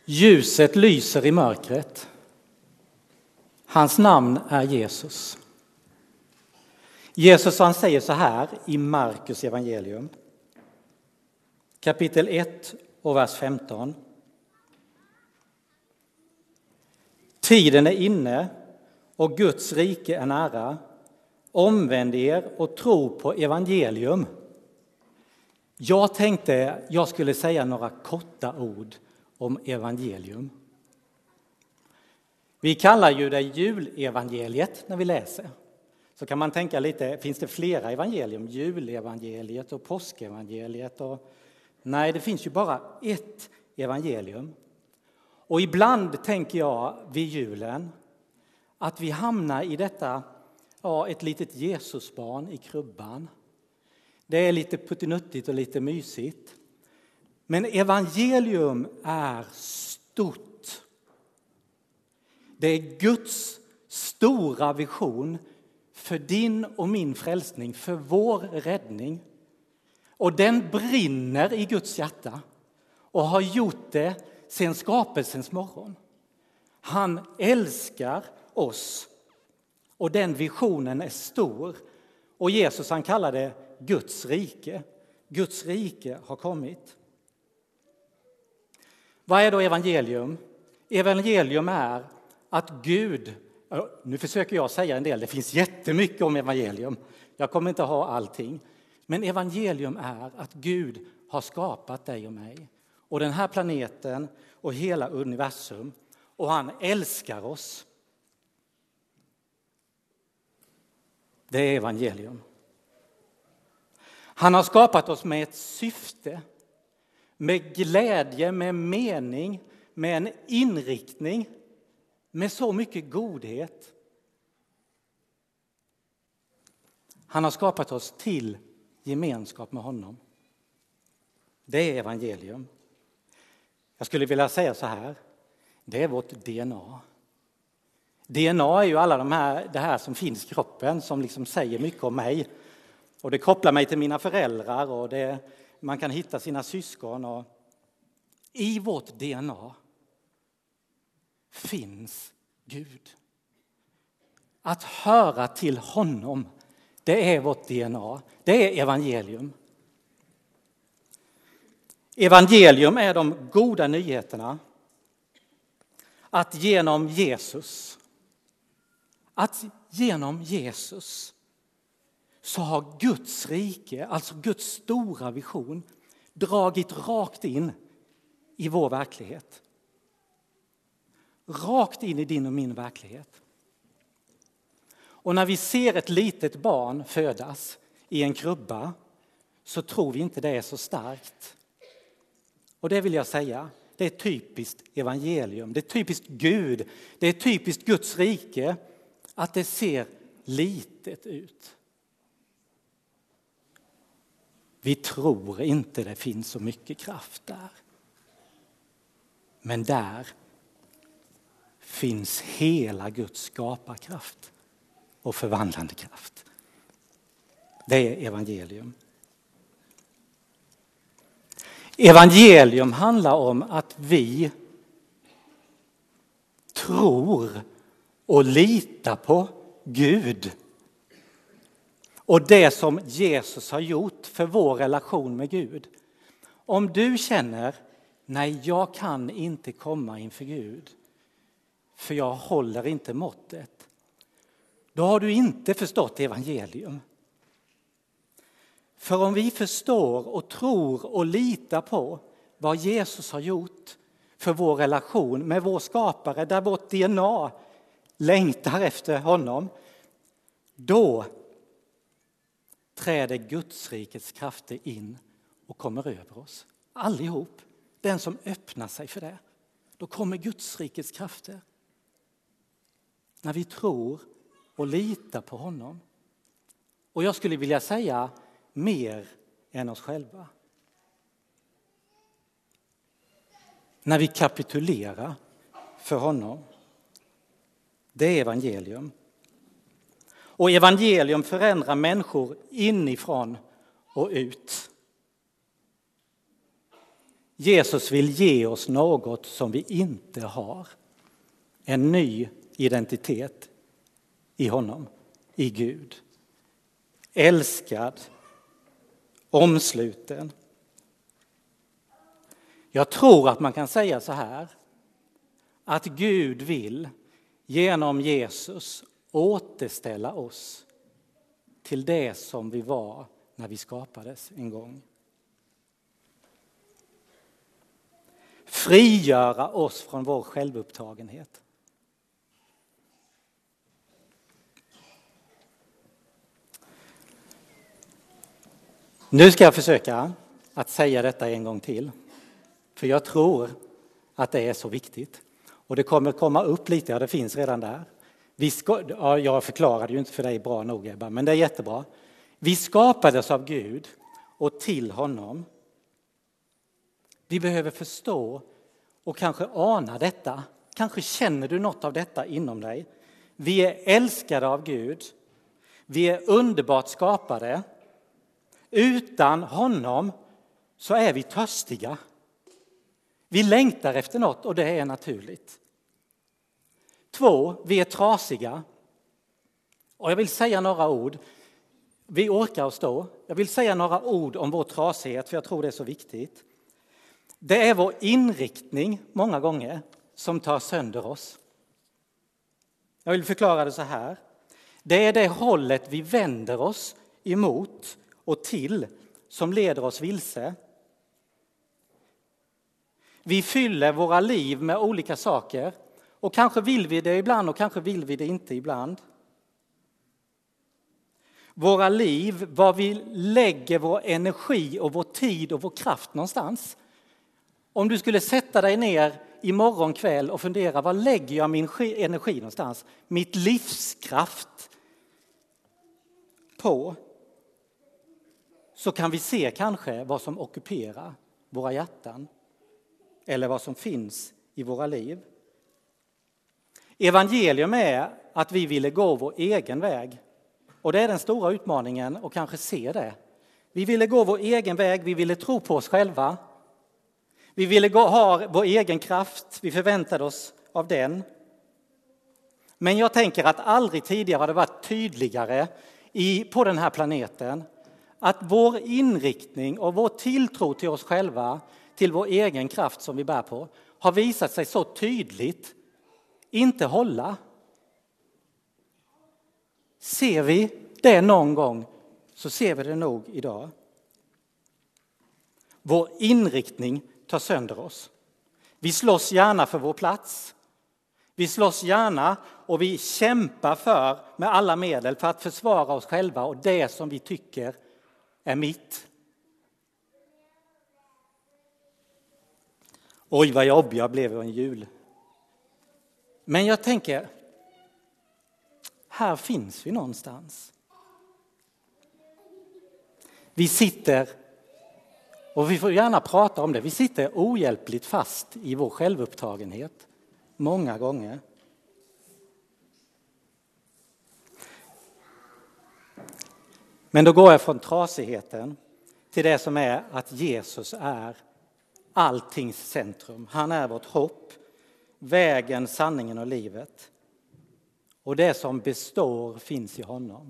Ljuset lyser i mörkret. Hans namn är Jesus. Jesus han säger så här i Markus evangelium. Kapitel 1 och vers 15. Tiden är inne och Guds rike är nära. Omvänd er och tro på evangelium. Jag tänkte jag skulle säga några korta ord om evangelium. Vi kallar ju det julevangeliet när vi läser. Så kan man tänka lite, finns det flera evangelium? Julevangeliet och påskevangeliet? Nej, det finns ju bara ett evangelium. Och ibland tänker jag vid julen att vi hamnar i detta, ett litet Jesusbarn i krubban. Det är lite puttinuttigt och lite mysigt. Men evangelium är stort. Det är Guds stora vision för din och min frälsning, för vår räddning. Och den brinner i Guds hjärta och har gjort det sedan skapelsens morgon. Han älskar oss och den visionen är stor. Och Jesus han kallar det Guds rike. Guds rike har kommit. Vad är då evangelium? Evangelium är att Gud, nu försöker jag säga en del, det finns jättemycket om evangelium. Jag kommer inte ha allting. Men evangelium är att Gud har skapat dig och mig. Och den här planeten och hela universum. Och han älskar oss. Det är evangelium. Han har skapat oss med ett syfte. Med glädje, med mening, med en inriktning. Med så mycket godhet. Han har skapat oss till gemenskap med honom. Det är evangelium. Jag skulle vilja säga så här. Det är vårt DNA. DNA är ju alla det här som finns i kroppen som liksom säger mycket om mig. Och det kopplar mig till mina föräldrar och man kan hitta sina syskon. Och i vårt DNA finns Gud. Att höra till honom, det är vårt DNA. Det är evangelium. Evangelium är de goda nyheterna. Att genom Jesus så har Guds rike, alltså Guds stora vision, dragit rakt in i vår verklighet. Rakt in i din och min verklighet. Och när vi ser ett litet barn födas i en krubba så tror vi inte det är så starkt. Och det vill jag säga, det är typiskt evangelium. Det är typiskt Gud. Det är typiskt Guds rike att det ser litet ut. Vi tror inte det finns så mycket kraft där. Men där finns hela Guds skaparkraft och förvandlande kraft. Det är evangelium. Evangelium handlar om att vi tror och litar på Gud. Och det som Jesus har gjort för vår relation med Gud. Om du känner, nej jag kan inte komma inför Gud. För jag håller inte måttet. Då har du inte förstått evangelium. För om vi förstår och tror och litar på vad Jesus har gjort för vår relation med vår skapare, där vårt DNA längtar efter honom, då träder Guds rikets krafter in och kommer över oss. Allihop. Den som öppnar sig för det. Då kommer Guds rikets krafter. När vi tror och litar på honom. Och jag skulle vilja säga mer än oss själva. När vi kapitulerar för honom. Det är evangelium. Och evangelium förändrar människor inifrån och ut. Jesus vill ge oss något som vi inte har. En ny identitet i honom, i Gud. Älskad, omsluten. Jag tror att man kan säga så här, att Gud vill genom Jesus återställa oss till det som vi var när vi skapades en gång. Frigöra oss från vår självupptagenhet. Nu ska jag försöka att säga detta en gång till. För jag tror att det är så viktigt. Och det kommer komma upp lite, ja det finns redan där. Jag förklarade ju inte för dig bra nog Ebba, men det är jättebra. Vi skapades av Gud och till honom. Vi behöver förstå och kanske ana detta. Kanske känner du något av detta inom dig. Vi är älskade av Gud. Vi är underbart skapade. Utan honom så är vi törstiga. Vi längtar efter något och det är naturligt. 2, vi är trasiga. Och jag vill säga några ord. Vi orkar att stå. Jag vill säga några ord om vår trasighet för jag tror det är så viktigt. Det är vår inriktning många gånger som tar sönder oss. Jag vill förklara det så här. Det är det hållet vi vänder oss emot och till som leder oss vilse. Vi fyller våra liv med olika saker och kanske vill vi det ibland och kanske vill vi det inte ibland. Våra liv, var vi lägger vår energi och vår tid och vår kraft någonstans. Om du skulle sätta dig ner imorgon kväll och fundera, var lägger jag min energi någonstans? Mitt livskraft på. Så kan vi se kanske vad som ockuperar våra hjärtan. Eller vad som finns i våra liv. Evangelium är att vi ville gå vår egen väg. Och det är den stora utmaningen och kanske se det. Vi ville gå vår egen väg, vi ville tro på oss själva. Vi ville ha vår egen kraft, vi förväntade oss av den. Men jag tänker att aldrig tidigare har det varit tydligare på den här planeten att vår inriktning och vår tilltro till oss själva, till vår egen kraft som vi bär på, har visat sig så tydligt inte hålla. Ser vi det någon gång så ser vi det nog idag. Vår inriktning tar sönder oss. Vi slåss gärna för vår plats. Vi slåss gärna och vi kämpar med alla medel för att försvara oss själva och det som vi tycker är mitt. Oj, vad jobbig jag blev en jul. Men jag tänker, här finns vi någonstans. Vi sitter, och vi får gärna prata om det, vi sitter ohjälpligt fast i vår självupptagenhet många gånger. Men då går jag från trasigheten till det som är att Jesus är alltings centrum. Han är vårt hopp, vägen, sanningen och livet. Och det som består finns i honom.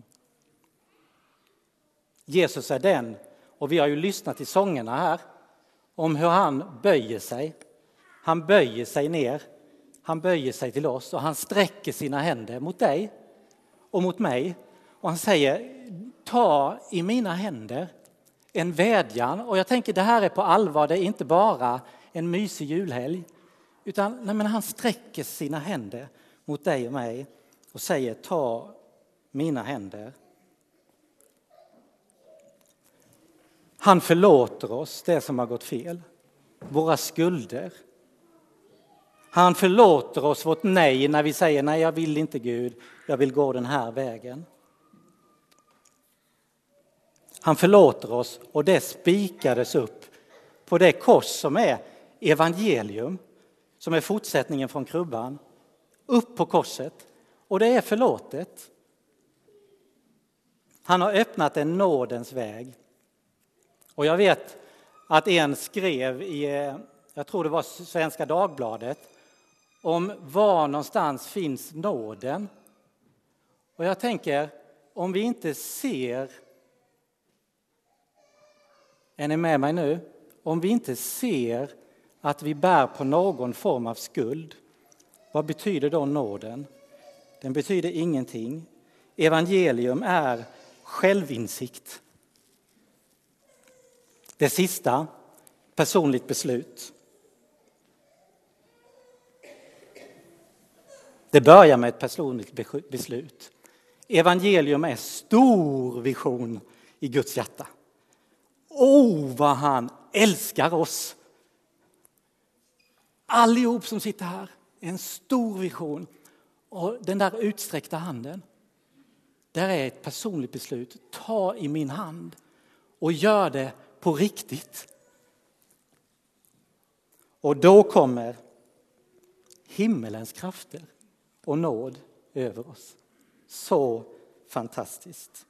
Jesus är den, och vi har ju lyssnat till sångerna här om hur han böjer sig. Han böjer sig ner, han böjer sig till oss och han sträcker sina händer mot dig och mot mig. Och han säger, ta i mina händer, en vädjan. Och jag tänker det här är på allvar, det är inte bara en mysig julhelg. Utan han sträcker sina händer mot dig och mig och säger, ta mina händer. Han förlåter oss det som har gått fel, våra skulder. Han förlåter oss vårt nej när vi säger, nej jag vill inte Gud, jag vill gå den här vägen. Han förlåter oss och det spikades upp på det kors som är evangelium, som är fortsättningen från krubban, upp på korset. Och det är förlåtet. Han har öppnat en nådens väg. Och jag vet att en skrev i, jag tror det var Svenska Dagbladet, om var någonstans finns nåden. Och jag tänker, om vi inte ser, är ni med mig nu? Om vi inte ser att vi bär på någon form av skuld, vad betyder då nåden? Den betyder ingenting. Evangelium är självinsikt. Det sista, personligt beslut. Det börjar med ett personligt beslut. Evangelium är stor vision i Guds hjärta. Vad han älskar oss. Allihop som sitter här. En stor vision. Och den där utsträckta handen. Där är ett personligt beslut. Ta i min hand och gör det på riktigt. Och då kommer himmelens krafter och nåd över oss. Så fantastiskt.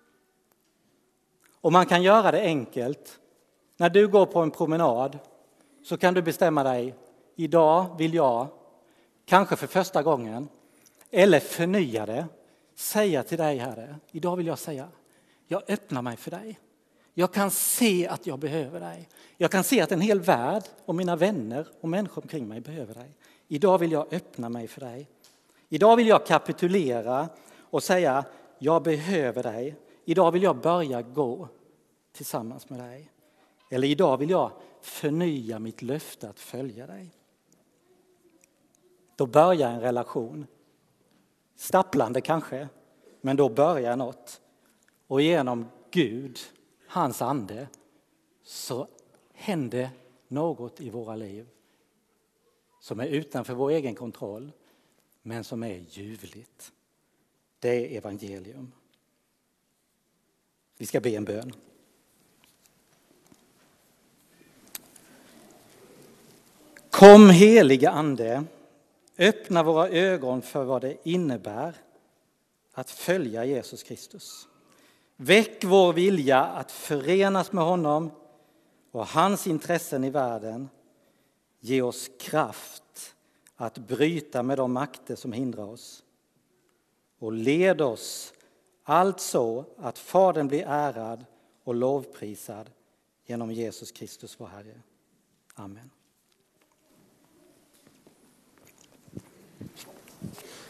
Och man kan göra det enkelt. När du går på en promenad så kan du bestämma dig. Idag vill jag, kanske för första gången, eller förnya det, säga till dig, Herre. Idag vill jag säga, jag öppnar mig för dig. Jag kan se att jag behöver dig. Jag kan se att en hel värld och mina vänner och människor omkring mig behöver dig. Idag vill jag öppna mig för dig. Idag vill jag kapitulera och säga, jag behöver dig. Idag vill jag börja gå tillsammans med dig. Eller idag vill jag förnya mitt löfte att följa dig. Då börjar en relation. Stapplande kanske, men då börjar något. Och genom Gud, hans ande, så händer något i våra liv som är utanför vår egen kontroll, men som är ljuvligt. Det är evangelium. Vi ska be en bön. Kom heliga ande, öppna våra ögon för vad det innebär att följa Jesus Kristus. Väck vår vilja att förenas med honom och hans intressen i världen. Ge oss kraft att bryta med de makter som hindrar oss. Och led oss allt så att Fadern blir ärad och lovprisad genom Jesus Kristus vår Herre. Amen.